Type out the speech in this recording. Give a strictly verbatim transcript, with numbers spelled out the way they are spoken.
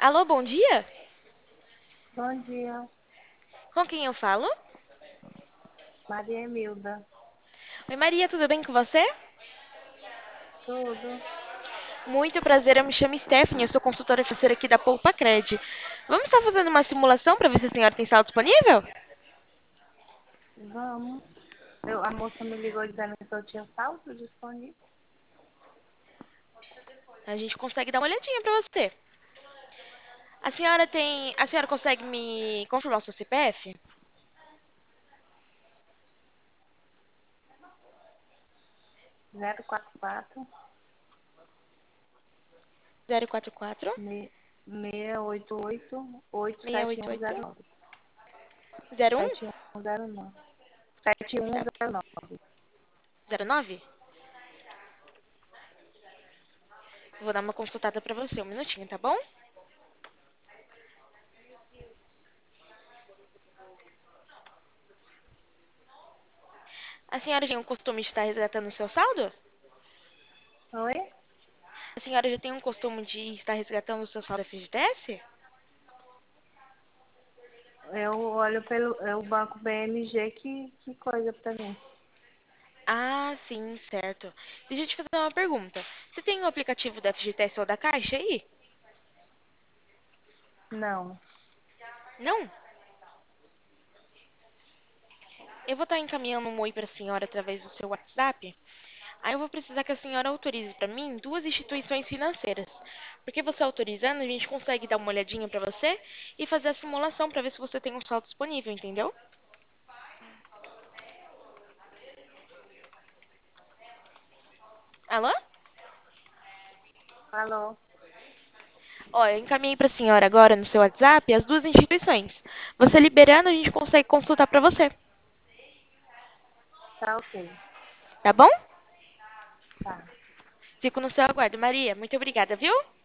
Alô, bom dia? Bom dia, Com quem eu falo? Maria Emilda. Oi, Maria, tudo bem com você? Tudo? Muito prazer, eu me chamo Stephanie, eu sou consultora financeira aqui da Poupa Cred. Vamos estar fazendo uma simulação para ver se a senhora tem saldo disponível? Vamos. Eu, a moça me ligou dizendo que eu tinha saldo disponível. A gente consegue dar uma olhadinha para você. A senhora tem, a senhora consegue me confirmar o seu C P F? zero quatro quatro, Zero quatro quatro seis oito oito, oito seis sete oito um oito zero nove. zero um sete um zero nove. sete um Tá. zero nove. Zero nove? Vou dar uma consultada para você, um minutinho, tá bom? A senhora tem o costume de estar resgatando o seu saldo? Oi? A senhora já tem um costume de estar resgatando o seu saldo F G T S? Eu olho pelo é o banco B M G que, que coisa pra mim. Ah, sim, certo. Deixa eu te fazer uma pergunta. Você tem o aplicativo da F G T S ou da Caixa aí? Não, Não? Eu vou estar encaminhando um oi para a senhora através do seu WhatsApp. Aí eu vou precisar que a senhora autorize para mim duas instituições financeiras. Porque você autorizando, a gente consegue dar uma olhadinha para você e fazer a simulação para ver se você tem um saldo disponível, entendeu? Alô? alô, Ó, eu encaminhei para a senhora agora no seu WhatsApp as duas instituições. Você liberando, a gente consegue consultar para você. tá ok. Tá bom? Tá. Fico no seu aguardo. Maria, muito obrigada, viu?